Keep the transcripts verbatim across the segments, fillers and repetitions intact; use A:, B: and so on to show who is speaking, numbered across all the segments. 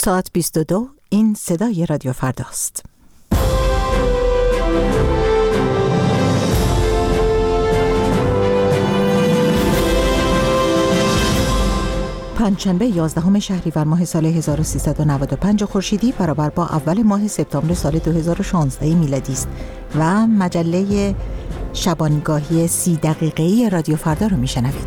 A: ساعت بیست و دو، این صدای رادیو فرداست. پنجشنبه یازدهم شهریور ماه سال هزار و سیصد و نود و پنج خورشیدی برابر با اول ماه سپتامبر سال دو هزار و شانزده میلادی است و مجله شبانگاهی سی دقیقه‌ای رادیو فردا رو میشنوید.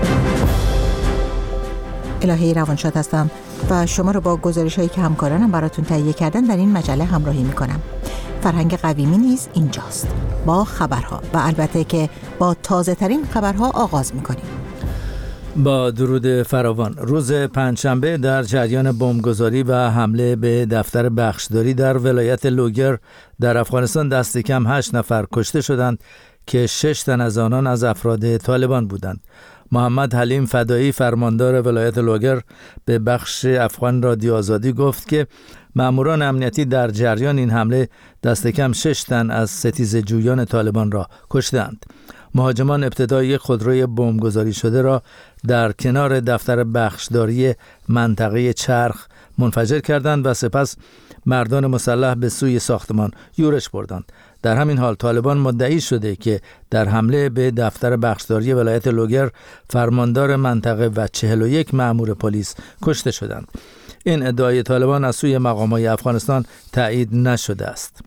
A: الهی روانشاد هستم و شما رو با گزارش‌هایی که همکارانم براتون تهیه کردن در این مجله همراهی میکنم. فرهنگ قویمی نیز اینجاست با خبرها و البته که با تازه ترین خبرها آغاز میکنیم.
B: با درود فراوان. روز پنجشنبه در جریان بمبگذاری و حمله به دفتر بخشداری در ولایت لوگر در افغانستان دست کم هشت نفر کشته شدند که شش تن از آنان از افراد طالبان بودند. محمد حلیم فدایی فرماندار ولایت لوگر به بخش افغان رادیو آزادی گفت که ماموران امنیتی در جریان این حمله دست کم شش تن از ستیزه جویان طالبان را کشتند. مهاجمان ابتدایی خودروی بمبگذاری شده را در کنار دفتر بخشداری منطقه چرخ منفجر کردند و سپس مردان مسلح به سوی ساختمان یورش بردند. در همین حال طالبان مدعی شده که در حمله به دفتر بخشداری ولایت لوگر فرماندار منطقه و چهل و یک مأمور پلیس کشته شدند. این ادعای طالبان از سوی مقامات افغانستان تایید نشده است.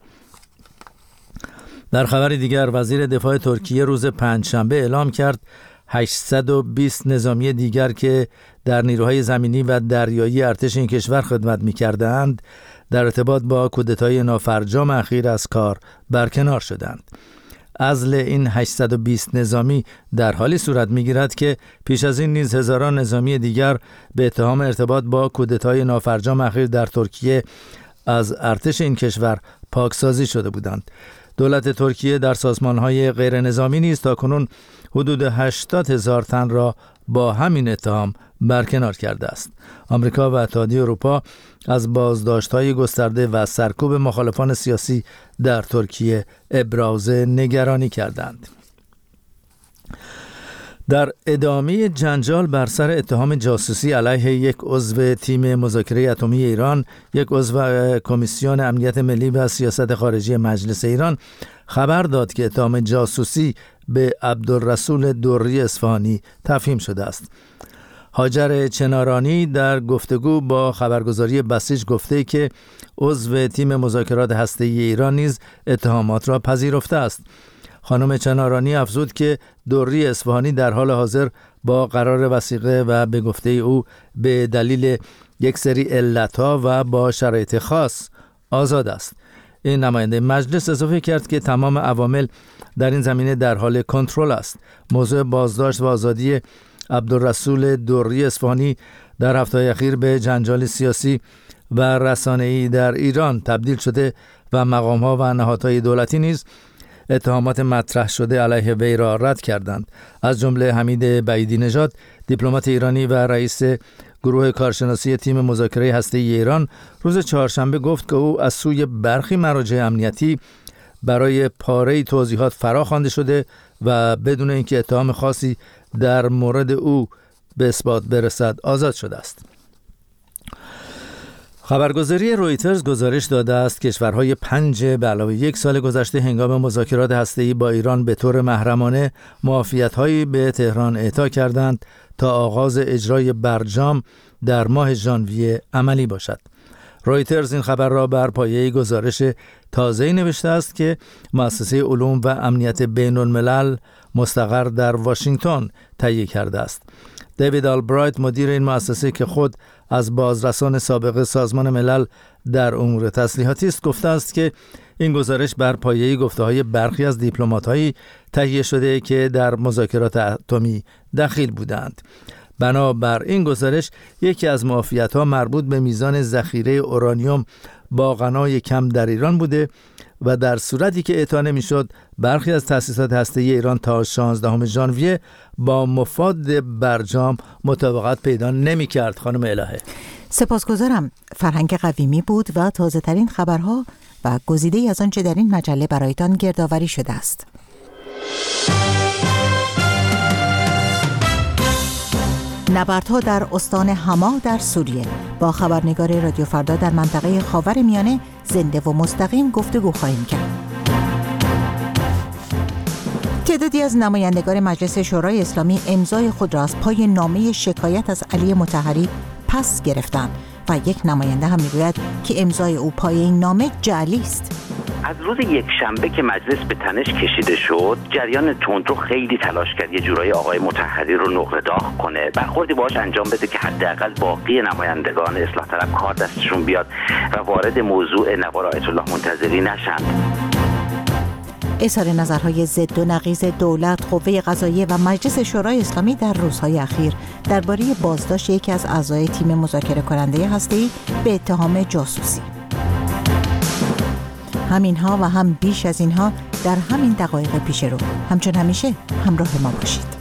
B: در خبر دیگر وزیر دفاع ترکیه روز پنجشنبه اعلام کرد هشتصد و بیست نظامی دیگر که در نیروهای زمینی و دریایی ارتش این کشور خدمت می‌کردند در ارتباط با کودتای نافرجام اخیر از کار برکنار شدند. عزل این هشتصد و بیست نظامی در حالی صورت می‌گیرد که پیش از این نیز هزاران نظامی دیگر به اتهام ارتباط با کودتای نافرجام اخیر در ترکیه از ارتش این کشور پاکسازی شده بودند. دولت ترکیه در سازمان‌های غیر نظامی نیز تاکنون حدود هشتاد هزار تن را با همین اتهام برکنار کرده است. آمریکا و اتحادیه اروپا از بازداشت‌های گسترده و سرکوب مخالفان سیاسی در ترکیه ابراز نگرانی کردند. در ادامه جنجال بر سر اتهام جاسوسی علیه یک عضو تیم مذاکره اتمی ایران، یک عضو کمیسیون امنیت ملی و سیاست خارجی مجلس ایران خبر داد که اتهام جاسوسی به عبدالرسول دری اصفهانی تفهیم شده است. هاجر چنارانی در گفتگو با خبرگزاری بسیج گفته که عضو تیم مذاکرات هسته‌ای ایران نیز اتهامات را پذیرفته است. خانم چنارانی افزود که دری اصفهانی در حال حاضر با قرار وثیقه و به گفته او به دلیل یک سری علتها و با شرایط خاص آزاد است. این نماینده مجلس اضافه کرد که تمام عوامل در این زمینه در حال کنترل است. موضوع بازداشت و آزادی عبدالرسول دری اصفهانی در هفته‌های اخیر به جنجال سیاسی و رسانه‌ای در ایران تبدیل شده و مقام‌ها و نهادهای دولتی نیز اتهامات مطرح شده علیه وی را رد کردند. از جمله حمید بعیدی نژاد، دیپلمات ایرانی و رئیس گروه کارشناسی تیم مذاکره هسته‌ای ایران، روز چهارشنبه گفت که او از سوی برخی مراجع امنیتی برای پاره توضیحات فرا خوانده شده و بدون اینکه اتهام خاصی در مورد او به اثبات برسد آزاد شده است. خبرگزاری رویترز گزارش داده است کشورهای پنج به علاوه یک سال گذشته هنگام مذاکرات هسته‌ای با ایران به طور محرمانه معافیت‌هایی به تهران اعطا کردند تا آغاز اجرای برجام در ماه ژانویه عملی باشد. رویترز این خبر را بر پایه گزارش تازه‌ای نوشته است که مؤسسه علوم و امنیت بین‌الملل مستقر در واشنگتن تهیه کرده است. دیوید آلبرایت مدیر این مؤسسه که خود از بازرسان سابق سازمان ملل در امور تسلیحاتی است گفته است که این گزارش بر پایه گفته‌های برخی از دیپلمات‌هایی تهیه شده که در مذاکرات اتمی دخیل بودند. بنابر این گزارش یکی از معافیت‌ها مربوط به میزان ذخیره اورانیوم با غنای کم در ایران بوده و در صورتی که اعطا نمی‌شد برخی از تأسیسات هسته‌ای ایران تا شانزدهم ژانویه با مفاد برجام مطابقت پیدا نمی‌کرد. خانم الهه
A: سپاسگزارم. فرهنگ قویمی بود و تازه ترین خبرها و گزیده‌ای از آنچه در این مجله برایتان گردآوری شده است. نبردها در استان حما در سوریه. با خبرنگار رادیو فردا در منطقه خاورمیانه زنده و مستقیم گفتگو خواهیم کرد. تعدادی از نمایندگان مجلس شورای اسلامی امضای خود را از پای نامه شکایت از علی مطهری پس گرفتند و یک نماینده هم میگوید که امضای او پای این نامه جعلی است.
C: از روز یک شنبه که مجلس به تنش کشیده شد، جریان تندرو خیلی تلاش کرد یه جورایی آقای مطهری رو نقره داغ کنه، برخوردی باهاش انجام بده که حداقل باقی نمایندگان اصلاح طلب کار دستشون بیاد و وارد موضوع نوار آیت الله منتظری نشن.
A: اظهار نظرهای ضد و نقیض دولت، قوه قضاییه و مجلس شورای اسلامی در روزهای اخیر درباره بازداشت یکی از اعضای تیم مذاکره کننده هسته‌ای به اتهام جاسوسی. همینها و هم بیش از اینها در همین دقایق پیش رو. همچون همیشه همراه ما باشید.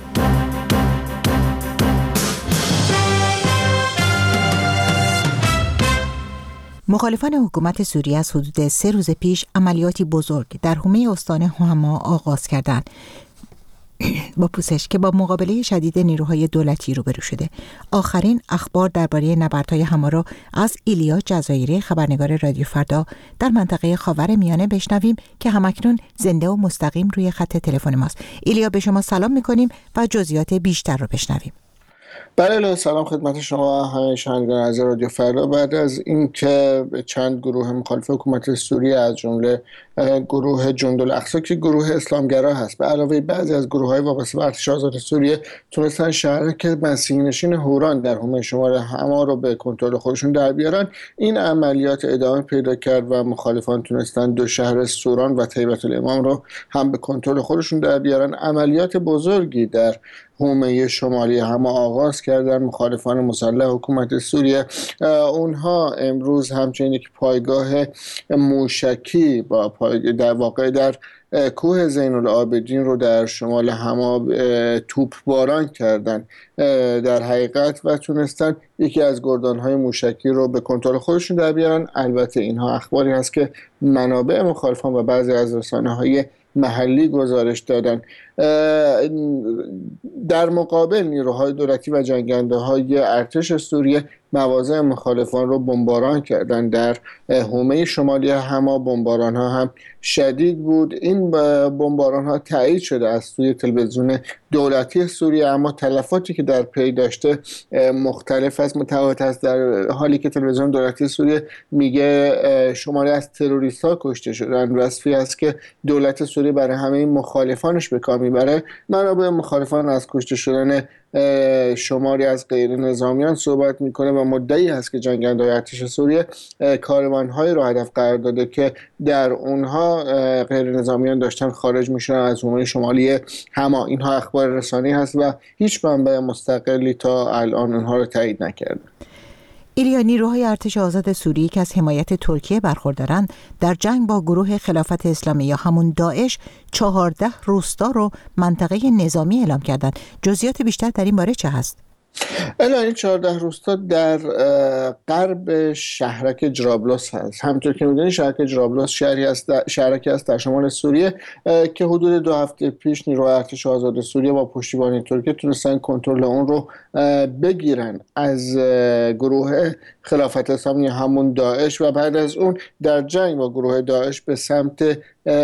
A: مخالفان حکومت سوریه از حدود سه روز پیش عملیاتی بزرگ در حومه استان حما آغاز کردند با پوزش که با مقابله شدید نیروهای دولتی روبرو شده. آخرین اخبار درباره نبردهای حما را از ایلیا جزایری، خبرنگار رادیو فردا در منطقه خاورمیانه بشنویم که همکنون زنده و مستقیم روی خط تلفن ماست. ایلیا، به شما سلام می‌کنیم و جزئیات بیشتر رو بشنویم.
D: بله، سلام خدمت شما همه شنوندگان از رادیو فردا. بعد از اینکه چند گروه مخالف حکومت سوریه از جمله گروه جندالاقصی که گروه اسلامگرا هست به علاوه بعضی از گروه‌های وابسته به ارتش آزاد سوریه تونستن شهرک مسیحی‌نشین هوران در حومه شمال حما رو به کنترل خودشون در بیارن، این عملیات ادامه پیدا کرد و مخالفان تونستن دو شهر سوران و طیبة الامام رو هم به کنترل خودشون در بیارن. عملیات بزرگی در حومه شمالی حما آغاز کردن مخالفان مسلح حکومت سوریه. اونها امروز همچنین یک پایگاه موشکی با پای... در واقع در کوه زین العابدین رو در شمال حما توپ باران کردن در حقیقت و تونستن یکی از گردانهای موشکی رو به کنترل خودشون در بیارن. البته اینها اخباری هست که منابع مخالفان و بعضی از رسانه‌های محلی گزارش دادن. در مقابل نیروهای دولتی و جنگنده‌های ارتش سوریه مواضع مخالفان رو بمباران کردن. در حومه شمالی حما بمباران‌ها هم شدید بود. این بمباران‌ها تایید شده از سوی تلویزیون دولتی سوریه، اما تلفاتی که در پی داشته مختلف است، متفاوت است. در حالی که تلویزیون دولتی سوریه میگه شماری از تروریست‌ها کشته شدن، وصفی است که دولت سوریه برای همه این مخالفانش به کار میبره. منابع مخالفان از کشته شدن شماری از غیر نظامیان صحبت میکنه و مدعی هست که جنگنده‌های ارتش سوریه کاروان‌های را هدف قرار داده که در اونها غیر نظامیان داشتن خارج میشدن از حومه شمالی حما. اینها اخبار رسانی هست و هیچ منبع مستقلی تا الان اونها رو تایید نکرده.
A: ایلیا، نیروهای ارتش آزاد سوریه که از حمایت ترکیه برخوردارند در جنگ با گروه خلافت اسلامی یا همون داعش چهارده روستا رو منطقه نظامی اعلام کردند. جزئیات بیشتر در این باره چه هست؟
D: الان این چهارده روستا در غرب شهرک جرابلس هست. همونطور که می‌دونید شهرک جرابلس شهری است شهرکی است در شمال سوریه که حدود دو هفته پیش نیروهای ارتش آزاد سوریه با پشتیبانی ترکیه تونستن کنترل اون رو بگیرن از گروه خلافت اسلامی همون داعش و بعد از اون در جنگ با گروه داعش به سمت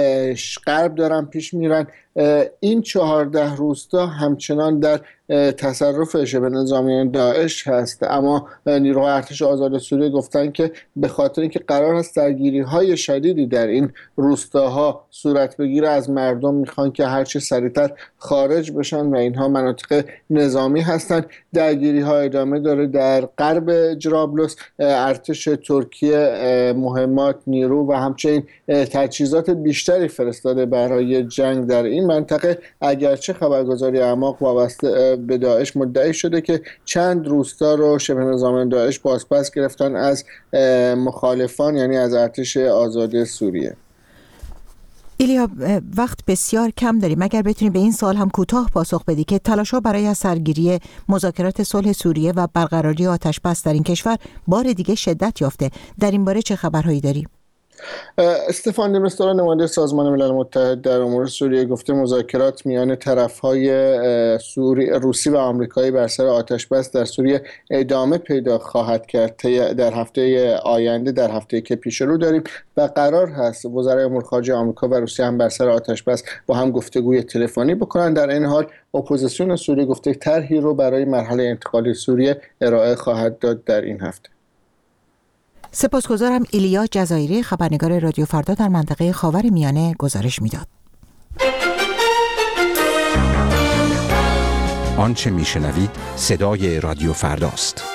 D: غرب دارن پیش میرن. این چهارده روستا همچنان در تصرف شبه نظامیان داعش هست، اما نیروهای ارتش آزاد سوریه گفتن که به خاطر اینکه قرار است درگیری‌های شدیدی در این روستاها صورت بگیره از مردم میخوان که هرچه سریعتر خارج بشن و اینها مناطق نظامی هستند. درگیری‌ها ادامه داره. در غرب جرابلس ارتش ترکیه مهمات، نیرو و همچنین تجهیزات بیشتری فرستاده برای جنگ در این منطقه، اگرچه خبرگزاری اعماق وابسته به داعش مدعی شده که چند روستا رو شبه نظامیان داعش بازپس گرفتن از مخالفان، یعنی از ارتش آزاد سوریه.
A: ایلیا، وقت بسیار کم داریم، اگر بتونی به این سوال هم کوتاه پاسخ بدی که تلاش‌ها برای از سرگیری مذاکرات صلح سوریه و برقراری آتش بس در این کشور بار دیگه شدت یافته، در این باره چه خبرهایی داری؟
D: استفان د مستورا نماینده سازمان ملل متحد در امور سوریه گفته مذاکرات میان طرف‌های سوری روسی و آمریکایی بر سر آتش‌بس در سوریه ادامه پیدا خواهد کرد. در هفته آینده، در هفته که پیش رو داریم و قرار هست وزرای امور خارجه آمریکا و روسیه هم بر سر آتش‌بس با هم گفتگوی تلفنی بکنن. در این حال اپوزیسیون سوریه گفته طرحی رو برای مرحله انتقالی سوریه ارائه خواهد داد در این هفته.
A: سپاسگزارم. ایلیا جزایری، خبرنگار رادیو فردا در منطقه خاورمیانه گزارش میداد.
E: آنچه میشنوید صدای رادیو فرداست.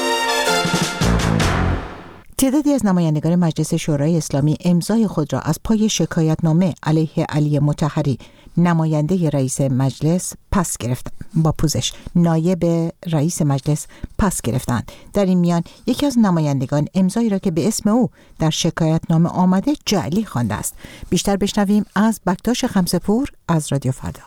A: تعدادی از نمایندگان مجلس شورای اسلامی امضای خود را از پای شکایتنامه علیه علی مطهری نماینده رئیس مجلس پس گرفتند. با پوزش نایب رئیس مجلس پس گرفتند. در این میان یکی از نمایندگان امضایی را که به اسم او در شکایتنامه آمده جعلی خوانده است. بیشتر بشنویم از بکتاش خمسه‌پور از رادیو فردا.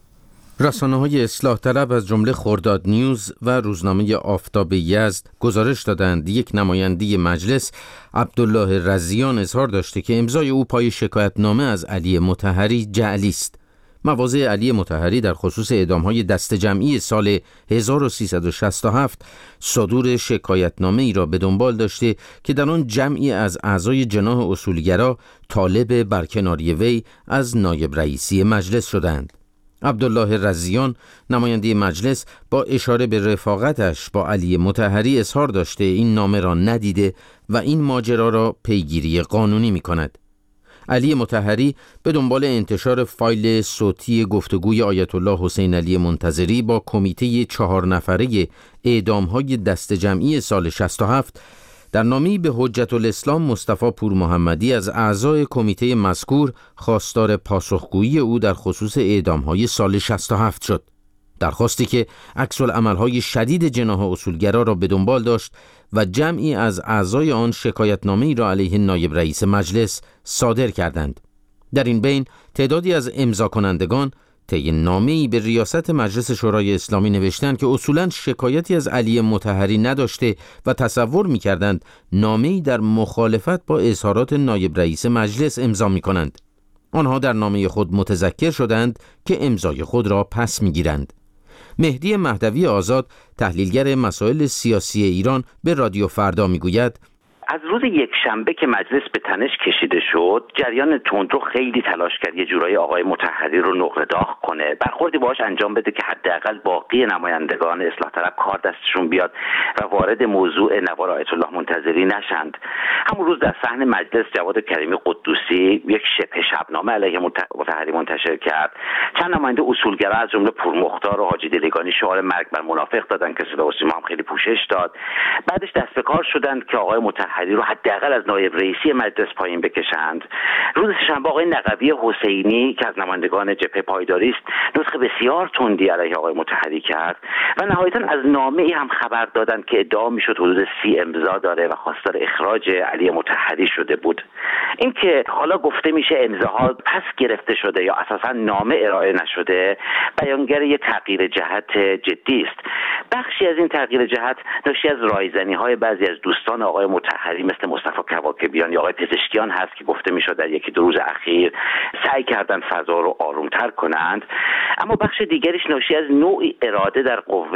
F: رسانه‌های اصلاح طلب از جمله خرداد نیوز و روزنامه آفتاب یزد گزارش دادند یک نماینده مجلس عبدالله رضیان اظهار داشته که امضای او پای شکایتنامه از علی مطهری جعلی است. مواضع علی مطهری در خصوص اعدام‌های دسته جمعی سال هزار و سیصد و شصت و هفت صدور شکایتنامه ای را به دنبال داشته که در آن جمعی از اعضای جناح اصولگرا طالب برکناری وی از نایب رئیسی مجلس شدند. عبدالله رضیان نماینده مجلس با اشاره به رفاقتش با علی مطهری اظهار داشته این نامه را ندیده و این ماجرا را پیگیری قانونی می کند. علی مطهری به دنبال انتشار فایل صوتی گفتگوی آیت الله حسین علی منتظری با کمیته چهار نفره اعدام‌های دسته جمعی سال شصت و هفت در نامه‌ای به حجت الاسلام مصطفی پور محمدی از اعضای کمیته مذکور خواستار پاسخگویی او در خصوص اعدام‌های سال شصت و هفت شد. درخواستی که عکس‌العمل‌های شدید جناح اصولگرا را به دنبال داشت و جمعی از اعضای آن شکایتنامه‌ای را علیه نایب رئیس مجلس صادر کردند. در این بین تعدادی از امضا کنندگان طی نامه‌ای به ریاست مجلس شورای اسلامی نوشتند که اصولاً شکایتی از علی مطهری نداشته و تصور می‌کردند نامه‌ای در مخالفت با اظهارات نایب رئیس مجلس امضا می‌کنند. آنها در نامه خود متذکر شدند که امضای خود را پس می‌گیرند. مهدی مهدوی آزاد، تحلیلگر مسائل سیاسی ایران، به رادیو فردا میگوید
C: از روز یک شنبه که مجلس به تنش کشیده شد، جریان تندرو خیلی تلاش کرد یه جورایی آقای مطهری رو نقره داغ کنه، برخوردی باهاش انجام بده که حداقل باقی نمایندگان اصلاح طلب کار دستشون بیاد و وارد موضوع نوار آیت الله منتظری نشند. همون روز در صحن مجلس جواد کریمی قدوسی یک شبه شبنامه علیه مطهری منتشر کرد. چند نماینده اصولگرا از جمله پورمختار و حاجی دلیگانی شعار مرگ بر منافق دادن که صدا و سیما هم خیلی پوشش داد. بعدش دست به کار شدند که آقای مطهری رو حداقل از نایب رئیسی مجلس پایین بکشند. روز سه‌شنبه آقای نقوی حسینی که از نمایندگان جبهه پایداری است، نسخه بسیار تندی علیه آقای مطهری کرد و نهایتاً از نامه‌ای هم خبر دادند که ادعا می‌شد حدود سی امضا داره و خواستار اخراج علی مطهری شده بود. این که حالا گفته میشه امضاها پس گرفته شده یا اساساً نامه ارائه نشده، بیانگر یک تغییر جهت جدی است. بخشی از این تغییر جهت ناشی از رایزنی‌های بعضی از دوستان آقای مطهری مثل مصطفی کواکبیان یا آقای پزشکیان هست که گفته میشد در یکی دو روز اخیر سعی کردن فضا رو آرومتر کنند، اما بخش دیگریش ناشی از نوعی اراده در قوه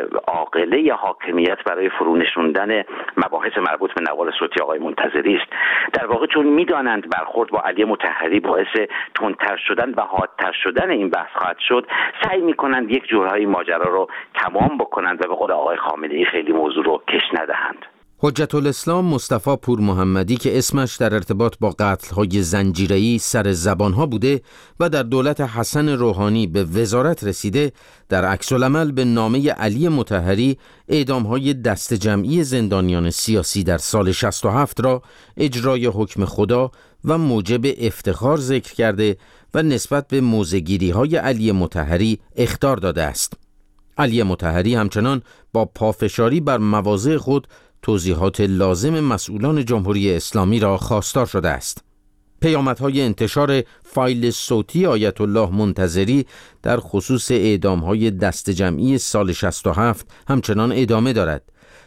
C: عاقله یا حاکمیت برای فرونشوندن مباحث مربوط به نوار صوتی آقای منتظری است. در واقع چون میدانند برخورد با علی مطهری باعث تندتر شدن و حادتر شدن این بحث خواهد شد، سعی میکنند یک جورایی ماجرا رو تمام بکنند و به قول آقای خامنه‌ای خیلی موضوع رو کش ندهند.
F: حجت الاسلام مصطفی پور محمدی که اسمش در ارتباط با قتل‌های زنجیره‌ای سر زبان‌ها بوده و در دولت حسن روحانی به وزارت رسیده، در عکس‌العمل به نامه علی مطهری اعدام‌های دست جمعی زندانیان سیاسی در سال شصت و هفت را اجرای حکم خدا و موجب افتخار ذکر کرده و نسبت به موضع‌گیری‌های علی مطهری اخطار داده است. علی مطهری همچنان با پافشاری بر مواضع خود توضیحات لازم مسئولان جمهوری اسلامی را خواستار شده است. پیامدهای انتشار فایل صوتی آیت الله منتظری در خصوص اعدام‌های دست جمعی سال شصت و هفت همچنان ادامه دارد.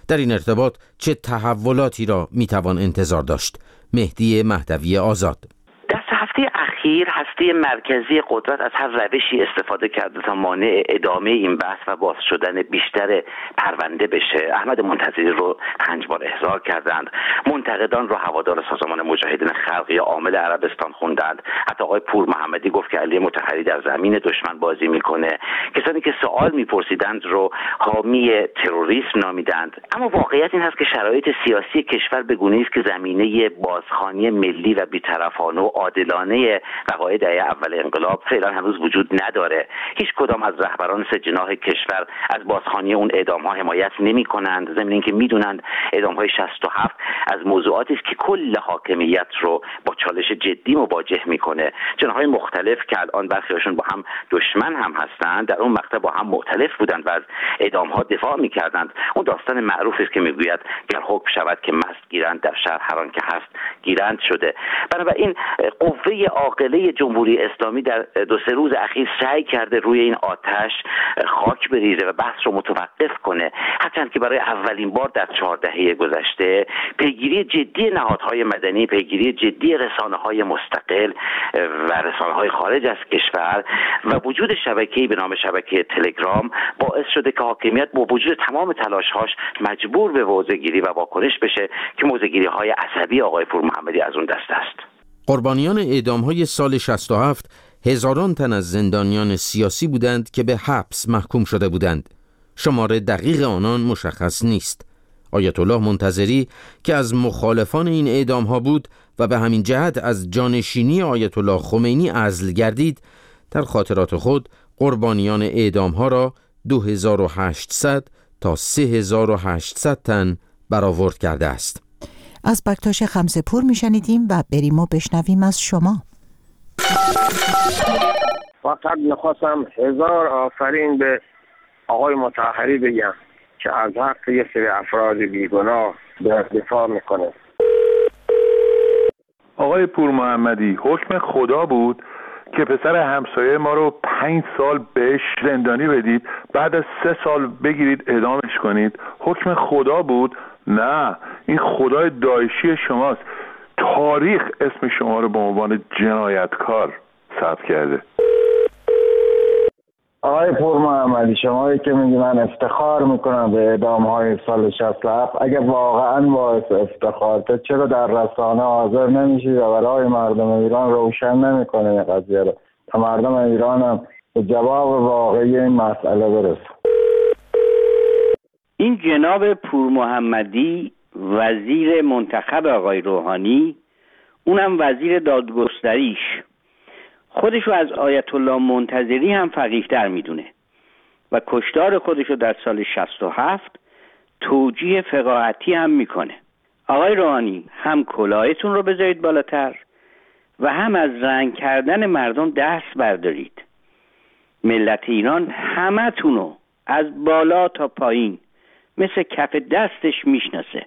F: در این ارتباط چه تحولاتی را میتوان انتظار داشت؟ مهدی مهدوی آزاد:
C: در هفته اخیر هسته مرکزی قدرت از هر روشی استفاده کرده تا مانع ادامه این بحث و باز شدن بیشتر پرونده بشه. احمد منتظری رو پنج بار احضار کردند، منتقدان رو هوادار سازمان مجاهدین خلقی عامل عربستان خوندند، حتی آقای پور محمدی گفت که علی مطهری در زمین دشمن بازی میکنه، کسانی که سوال میپرسیدند رو حامی تروریسم نامیدند. اما واقعیت این هست که شرایط سیاسی کشور به گونه‌ای است که زمینه بازخوانی ملی و بی‌طرفانه و عادلانه وقایع دهه اول انقلاب فعلا هنوز وجود نداره. هیچ کدام از رهبران سه جناح کشور از بازخوانی اون اعدام‌ها حمایت نمی‌کنند، ضمن اینکه می‌دونند اعدام‌های شصت و هفت از موضوعاتی است که کل حاکمیت رو با چالش جدی مواجه می‌کنه. جناح‌های مختلف که الان برخی‌هاشون با هم دشمن هم هستند، در اون مقطع با هم مختلف بودند و از اعدام‌ها دفاع می‌کردند. اون داستان معروفی است که می‌گوید گر حکم شود که مست گیرند، در شهر هر آن که هست گیرند شده. بنابراین قوه عاقله جمهوری اسلامی در دو سه روز اخیر سعی کرده روی این آتش خاک بریزه و بحث رو متوقف کنه، هرچند که برای اولین بار در چهار دهه گذشته پیگیری جدی نهادهای مدنی، پیگیری جدی رسانه‌های مستقل و رسانه‌های خارج از کشور و وجود شبکه‌ای به نام شبکه تلگرام باعث شده که حاکمیت با وجود تمام تلاش‌هاش مجبور به موضع‌گیری و واکنش بشه که موضع‌گیری‌های عصبی آقای پور محمدی از اون دست است.
F: قربانیان اعدام‌های سال شصت و هفت هزاران تن از زندانیان سیاسی بودند که به حبس محکوم شده بودند. شماره دقیق آنان مشخص نیست. آیت الله منتظری که از مخالفان این اعدام‌ها بود و به همین جهت از جانشینی آیت الله خمینی عزل گردید، در خاطرات خود قربانیان اعدام‌ها را دو هزار و هشتصد تا سه هزار و هشتصد تن برآورد کرده است.
A: از بکتاش خمسه پور میشنیدیم و بریم و بشنویم از شما.
G: فقط میخواستم هزار آفرین به آقای مطهری بگم که از حق یه سری افراد بیگناه در دفاع میکنه.
H: آقای پور محمدی، حکم خدا بود که پسر همسایه ما رو پنج سال بهش زندانی بدید، بعد از سه سال بگیرید اعدامش کنید. حکم خدا بود؟ نه، این خدای داعشی شماست. تاریخ اسم شما رو به عنوان جنایتکار ثبت کرده.
G: آقای پور محمدی، شمایی که میگی من افتخار میکنم به اعدام‌های سال شصت و هفت، اگه واقعا باعث افتخارته چرا در رسانه حاضر نمیشی و برای مردم ایران روشن نمیکنه این قضیه رو تا مردم ایران هم به جواب واقعی این مسئله برسه؟
I: این جناب پور محمدی وزیر منتخب آقای روحانی، اونم وزیر دادگستریش، خودشو از آیت الله منتظری هم فقیه‌تر میدونه و کشتار خودشو در سال شصت و هفت توجیه فقاهتی هم میکنه. آقای روحانی، هم کلاهتون رو بذارید بالاتر و هم از رنگ کردن مردم دست بردارید. ملت ایران همتونو از بالا تا پایین مثل کف دستش میشناسه.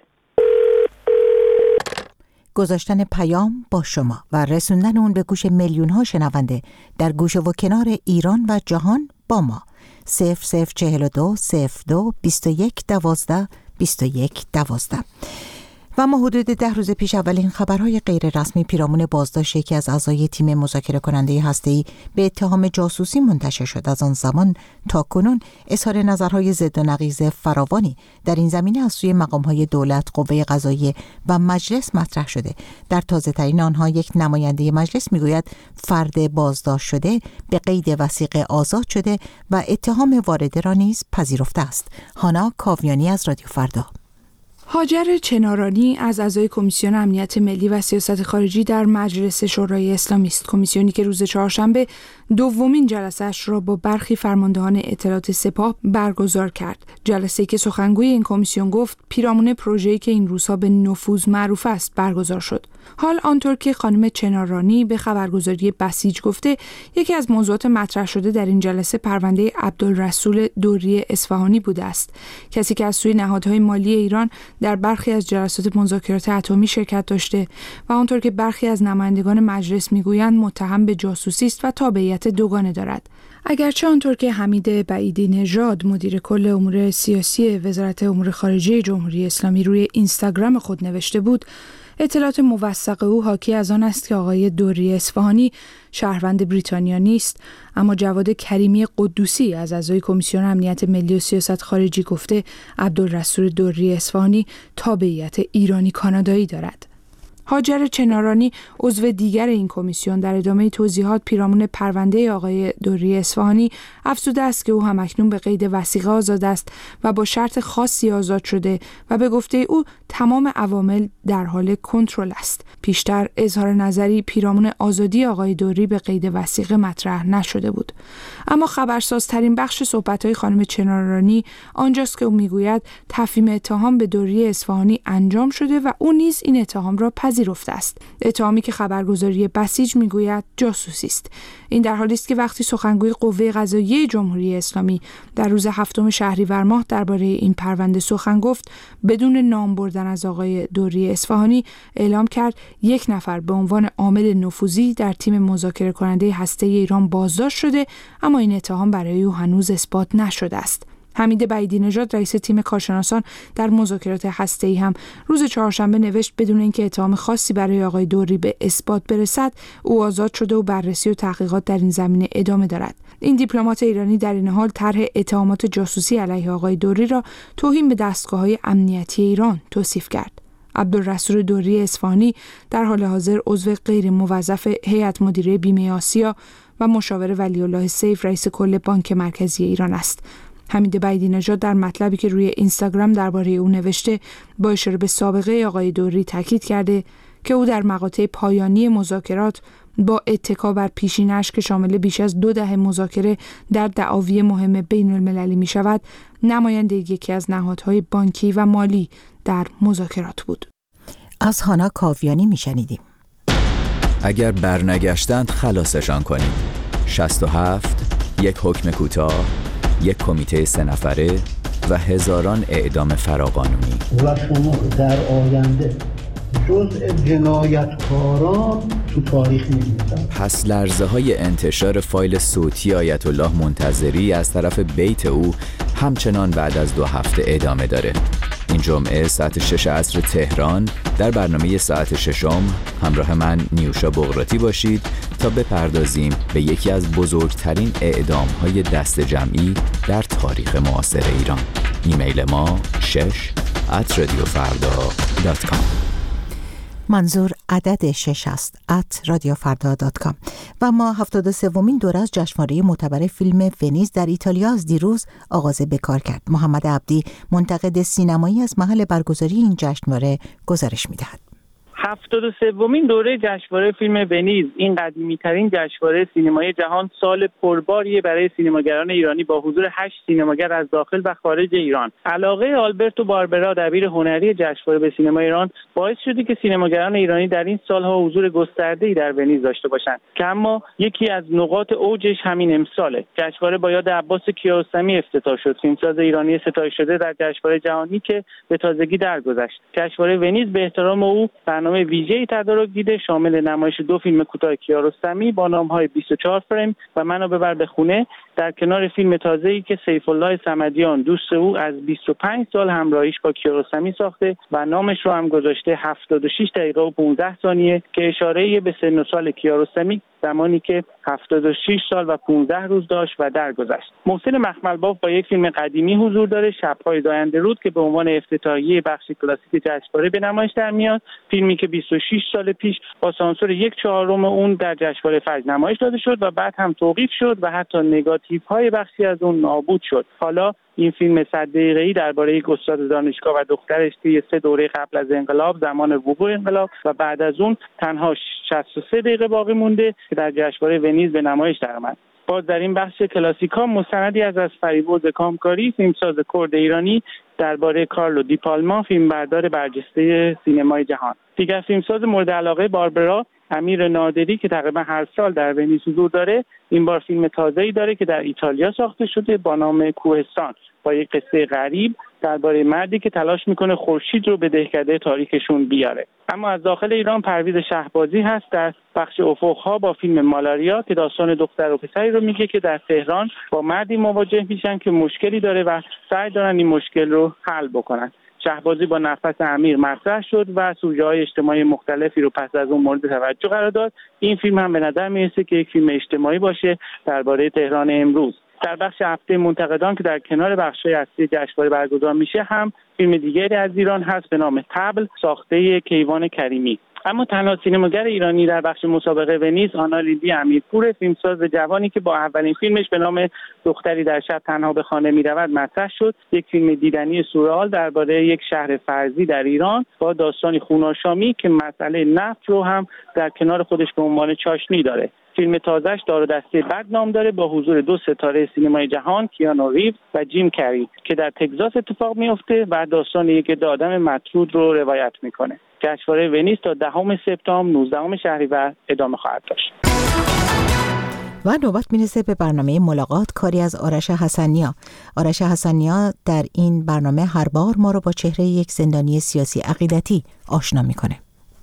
A: گذاشتن پیام با شما و رسوندن اون به گوش میلیون ها شنونده در گوش و کنار ایران و جهان با ما. صفر صفر چهل و دو صفر دو بیست و یک دوازده بیست و یک دوازده. و ما حدود ده روز پیش اولین خبرهای غیر رسمی پیرامون بازداشت یکی از اعضای تیم مذاکره کننده هسته‌ای به اتهام جاسوسی منتشر شد. از آن زمان تا کنون اظهار نظرهای ضد و نقیض فراوانی در این زمینه از سوی مقام‌های دولت، قوه قضاییه و مجلس مطرح شده. در تازه‌ترین آنها یک نماینده مجلس میگوید فرد بازداشت شده به قید وثیقه آزاد شده و اتهام وارده را نیز پذیرفته است. هانا کاویانی از رادیو فردا.
J: هاجر چنارانی از اعضای کمیسیون امنیت ملی و سیاست خارجی در مجلس شورای اسلامی است. کمیسیونی که روز چهارشنبه دومین جلسه‌اش را با برخی فرماندهان اطلاعات سپاه برگزار کرد. جلسه‌ای که سخنگوی این کمیسیون گفت پیرامون پروژه‌ای که این روزها به نفوذ معروف است برگزار شد. حال آنطور که خانم چنارانی به خبرگزاری بسیج گفته، یکی از موضوعات مطرح شده در این جلسه پرونده عبدالرسول دوری اصفهانی بوده است، کسی که از سوی نهادهای مالی ایران در برخی از جلسات مذاکرات اتمی شرکت داشته و آنطور که برخی از نمایندگان مجلس میگویند متهم به جاسوسی است و تابعیت دوگانه دارد. اگرچه آنطور که حمید بعیدی نژاد مدیر کل امور سیاسی وزارت امور خارجه جمهوری اسلامی روی اینستاگرام خود نوشته بود، اطلاعات موثق او حاکی از آن است که آقای دوری اصفهانی شهروند بریتانیا نیست، اما جواد کریمی قدوسی از اعضای کمیسیون امنیت ملی و سیاست خارجی گفته عبدالرسول دوری اصفهانی تابعیت ایرانی کانادایی دارد. هاجر چنارانی عضو دیگر این کمیسیون در ادامه توضیحات پیرامون پرونده آقای دوری اصفهانی افزوده است که او همکنون به قید وثیقه آزاد است و با شرط خاصی آزاد شده و به گفته او تمام عوامل در حال کنترل است. پیشتر اظهار نظری پیرامون آزادی آقای دوری به قید وثیقه مطرح نشده بود. اما خبرسازترین بخش صحبت‌های خانم چنارانی آنجاست که او میگوید تفهیم اتهام به دوری اصفهانی انجام شده و او نیز این اتهام را پذیرفته است. اتهامی که خبرگزاری بسیج میگوید جاسوسی است. این در حالی است که وقتی سخنگوی قوه قضاییه جمهوری اسلامی در روز هفتم شهریور ماه درباره این پرونده سخن گفت، بدون نام بردن از آقای دوری اصفهانی اعلام کرد یک نفر به عنوان عامل نفوذی در تیم مذاکره کننده هسته ایران بازداشت شده، اما این اتهام برای او هنوز اثبات نشده است. حمید بعیدی نژاد رئیس تیم کارشناسان در مذاکرات هسته‌ای هم روز چهارشنبه نوشت بدون اینکه اتهام خاصی برای آقای دوری به اثبات برسد، او آزاد شده و بررسی و تحقیقات در این زمینه ادامه دارد. این دیپلمات ایرانی در این حال طرح اتهامات جاسوسی علیه آقای دوری را توهین به دستگاه‌های امنیتی ایران توصیف کرد. عبدالرسول دوری اصفهانی در حال حاضر عضو غیر موظف هیئت مدیره بیمه آسیا و مشاور ولی‌الله سیف رئیس کل بانک مرکزی ایران است. حمید بعیدی نژاد در مطلبی که روی اینستاگرام درباره او نوشته با اشاره به سابقه آقای دوری تاکید کرده که او در مقاطع پایانی مذاکرات با اتکا بر پیشینش که شامل بیش از دو دهه مذاکره در دعاوی مهم بین المللی می شود، نماینده یکی از نهادهای بانکی و مالی در مذاکرات بود.
A: از هانا کاویانی می شنیدیم.
K: اگر برنگشتند خلاصشان کنید. شصت و هفت، یک حکم کوتاه، یک کمیته سه نفره و هزاران اعدام فراقانونی.
L: و شما در آینده جزء جنایتکاران تو تاریخ می‌نویسند.
K: پس لرزه های انتشار فایل صوتی آیت الله منتظری از طرف بیت او همچنان بعد از دو هفته ادامه داره. این جمعه ساعت شش عصر تهران در برنامه ساعت ششم همراه من نیوشا بغراتی باشید تا بپردازیم به یکی از بزرگترین اعدام‌های دست جمعی در تاریخ معاصر ایران. ایمیل ما شش ات رادیو فردا دات کام.
A: منظور عدد شش است ات رادیو فردا دات کام. و ما هفتاد و سومین دوره از جشنواره معتبر فیلم ونیز در ایتالیا از دیروز آغاز به کار کرد. محمد عبدی منتقد سینمایی از محل برگزاری این جشنواره گزارش می‌دهد.
M: هفتاد و سومین دوره جشنواره فیلم ونیز، این قدیمی‌ترین جشنواره سینمایی جهان، سال پرباریه برای سینماگران ایرانی با حضور هشت سینماگر از داخل و خارج ایران. علاقه آلبرتو باربرا دبیر هنری جشنواره به سینما ایران باعث شده که سینماگران ایرانی در این سالها حضور گسترده‌ای در ونیز داشته باشند که اما یکی از نقاط اوجش همین امساله. جشنواره با یاد عباس کیارستمی افتتاح شد، فیلمساز ایرانی ستایش شده در جشنواره جهانی که به تازگی درگذشت. جشنواره ونیز به احترام او برنامه ویژه‌ای تدارک دیده، شامل نمایش دو فیلم کوتاه کیارستمی با نام‌های بیست و چهار فریم و منو ببر به خونه، در کنار فیلم تازه‌ای که سیف الله صمدیان دوست او از بیست و پنج سال همراهیش با کیارستمی ساخته و نامش رو هم گذاشته هفتاد و شش دقیقه و پانزده ثانیه که اشاره‌ای به سن و سال کیارستمی زمانی که هفتاد و شش سال و پانزده روز داشت و درگذشت. محسن مخملباف با یک فیلم قدیمی حضور داره، شب‌های زاینده رود، که به عنوان افتتاحیه بخش کلاسیک جشنواره به نمایش در میاد. فیلمی که بیست و شش سال پیش با سانسور یک چهارم اون در جشنواره فجر نمایش داده شد و بعد هم توقیف شد و حتی نگاتیوهای بخشی از اون نابود شد. حالا این فیلم صد دقیقه‌ای درباره یک استاد دانشگاه و دخترش طی سه دوره قبل از انقلاب، زمان وقوع انقلاب و بعد از اون تنها شصت و سه دقیقه باقی مونده که در جشنواره ونیز به نمایش درآمد. باز در این بخش کلاسیکا مستندی از از فریبرز کامکاری، فیلمساز کرد ایرانی، درباره کارلو دی پالما، فیلمبردار برجسته سینمای جهان. دیگر فیلمساز مورد علاقه باربرا، امیر نادری، که تقریبا هر سال در ونیز حضور داره، این بار فیلم تازه‌ای داره که در ایتالیا ساخته شده با نام کوهستان، با یک قصه غریب درباره مردی که تلاش میکنه خورشید رو به دهکده تاریکشون بیاره. اما از داخل ایران پرویز شهبازی هست در بخش افق‌ها با فیلم مالاریا که داستان دختر و پسری رو میگه که در تهران با مردی مواجه میشن که مشکلی داره و سعی دارن این مشکل رو حل بکنن. شهبازی با نفس عمیق مطرح شد و سوژه‌های اجتماعی مختلفی رو پس از اون مورد توجه قرار داد. این فیلم هم به نظر میرسه که یک فیلم اجتماعی باشه درباره تهران امروز. در بخش هفته منتقدان که در کنار بخش‌های اصلی جشنواره برگزار میشه هم فیلم دیگری از ایران هست به نام طبل ساخته کیوان کریمی. اما تنها سینماگر ایرانی در بخش مسابقه ونیز آنا لیلی امیرپور، فیلمساز جوانی که با اولین فیلمش به نام دختری در شب تنها به خانه می‌رود مطرح شد. یک فیلم دیدنی سورئال درباره یک شهر فرضی در ایران با داستانی خوناشامی که مسئله نفت رو هم در کنار خودش به عنوان چاشنی داره. فیلم تازه‌اش دار و دسته بد نام داره با حضور دو ستاره سینمای جهان، کیانو ریوز و جیم کری که در تگزاس اتفاق میفته و داستان یک عده آدم مطرود رو روایت میکنه. جشنواره ونیز تا دهم سپتامبر نوزدهم شهریور ادامه خواهد داشت.
A: و نوبت میرسه به برنامه ملاقات، کاری از آرش حسنیا. آرش حسنیا در این برنامه هر بار ما رو با چهره یک زندانی سیاسی عقیدتی آشنا میکنه.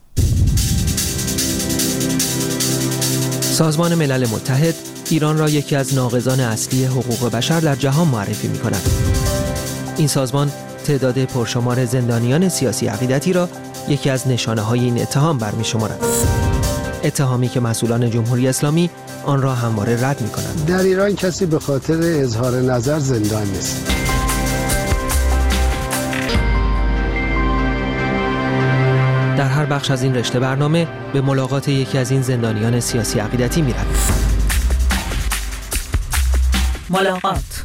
N: سازمان ملل متحد ایران را یکی از ناقضان اصلی حقوق بشر در جهان معرفی می‌کند. این سازمان تعداد پرشمار زندانیان سیاسی عقیدتی را یکی از نشانه‌های این اتهام برمی‌شمارد. اتهامی که مسئولان جمهوری اسلامی آن را همواره رد می‌کنند.
O: در ایران کسی به خاطر اظهار نظر زندان نیست.
N: در هر بخش از این رشته برنامه به ملاقات یکی از این زندانیان سیاسی عقیدتی می‌رویم.
A: ملاقات.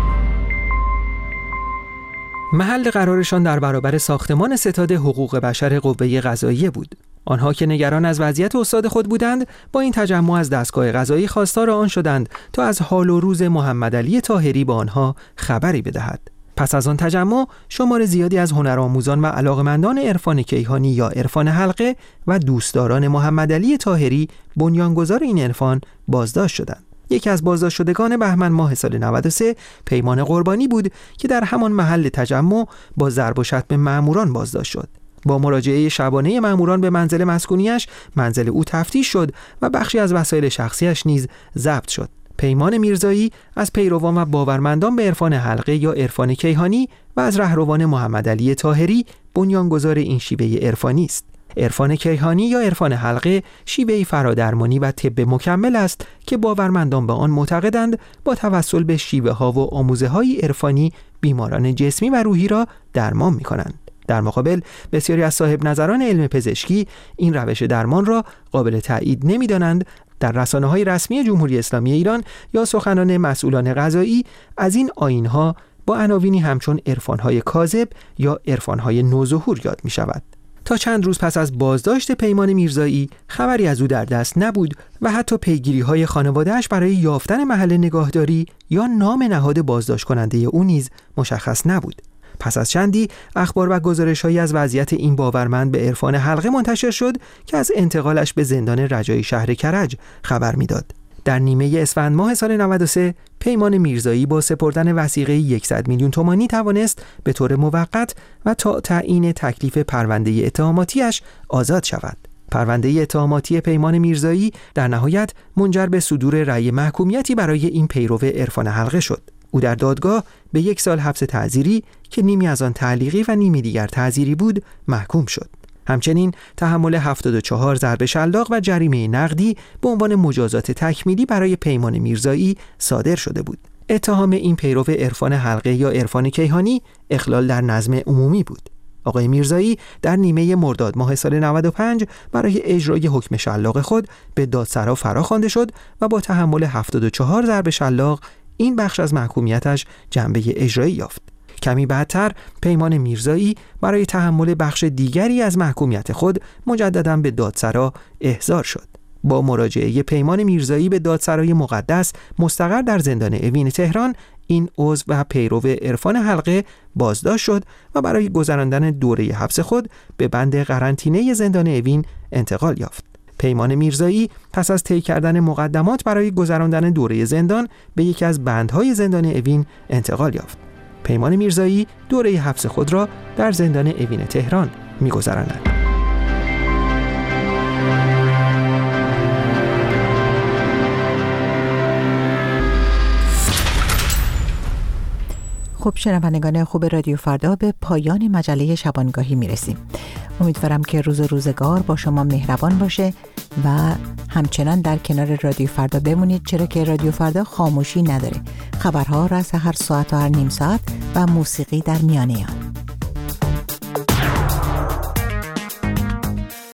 N: محل قرارشان در برابر ساختمان ستاد حقوق بشر قوه قضاییه بود. آنها که نگران از وضعیت استاد خود بودند، با این تجمع از دستگاه قضایی خواستار آن شدند تا از حال و روز محمدعلی طاهری به آنها خبری بدهد. پس از آن تجمع شمار زیادی از هنرآموزان و علاقمندان عرفان کیهانی یا عرفان حلقه و دوستداران محمدعلی طاهری بنیانگذار این عرفان بازداشت شدند. یکی از بازداشت شدگان بهمن ماه سال نود و سه پیمان قربانی بود که در همان محل تجمع با ضرب و شتم مأموران بازداشت شد. با مراجعه شبانه مأموران به منزل مسکونیش، منزل او تفتیش شد و بخشی از وسایل شخصیش نیز ضبط شد. پیمان میرزایی از پیروان و باورمندان به عرفان حلقه یا عرفان کیهانی و از رهروان محمدعلی طاهری بنیانگذار این شیوه عرفانی است. عرفان کیهانی یا عرفان حلقه شیوهی فرادرمانی و طب مکمل است که باورمندان به آن معتقدند با توسل به شیوه ها و آموزه های عرفانی بیماران جسمی و روحی را درمان می کنند. در مقابل بسیاری از صاحب نظران علم پزشکی این روش درمان را قابل تایید نمی دانند. در رسانه‌های رسمی جمهوری اسلامی ایران یا سخنان مسئولان قضایی از این آیین‌ها با عناوینی همچون عرفان‌های کاذب یا عرفان‌های نوظهور یاد می شود. تا چند روز پس از بازداشت پیمان میرزایی خبری از او در دست نبود و حتی پیگیری‌های خانواده‌اش برای یافتن محل نگاهداری یا نام نهاد بازداشت کننده او نیز مشخص نبود. پس از چندی اخبار و گزارش‌هایی از وضعیت این باورمند به عرفان حلقه منتشر شد که از انتقالش به زندان رجایی شهر کرج خبر می‌داد. در نیمه اسفند ماه سال نود و سه پیمان میرزایی با سپردن وثیقه صد میلیون تومانی توانست به طور موقت و تا تعیین تکلیف پرونده اتهاماتیش آزاد شود. پرونده اتهاماتی پیمان میرزایی در نهایت منجر به صدور رأی محکومیتی برای این پیرو عرفان حلقه شد. او در دادگاه به یک سال حبس تعزیری که نیمی از آن تعلیقی و نیمی دیگر تعزیری بود محکوم شد. همچنین تحمل هفتاد و چهار ضرب شلاق و جریمه نقدی به عنوان مجازات تکمیلی برای پیمان میرزایی صادر شده بود. اتهام این پیرو عرفان حلقه یا عرفان کیهانی اخلال در نظم عمومی بود. آقای میرزایی در نیمه مرداد ماه سال نود و پنج برای اجرای حکم شلاق خود به دادسرا فراخوانده شد و با تحمل هفتاد و چهار ضرب شلاق این بخش از محکومیتش جنبه اجرایی یافت. کمی بعدتر پیمان میرزایی برای تحمل بخش دیگری از محکومیت خود مجدداً به دادسرا احضار شد. با مراجعه پیمان میرزایی به دادسرای مقدس مستقر در زندان اوین تهران، این عضو و پیرو عرفان حلقه بازداشت شد و برای گذراندن دوره حبس خود به بند قرنطینه زندان اوین انتقال یافت. پیمان میرزایی پس از طی کردن مقدمات برای گذراندن دوره زندان به یکی از بندهای زندان اوین انتقال یافت. پیمان میرزایی دوره حبس خود را در زندان اوین تهران می‌گذراند.
A: خب شنوندگان خوب رادیو فردا، به پایان مجله شبانگاهی میرسیم. امیدوارم که روز روزگار با شما مهربان باشه و همچنان در کنار رادیو فردا بمونید، چرا که رادیو فردا خاموشی نداره. خبرها را از هر ساعت و هر نیم ساعت و موسیقی در میانه آن.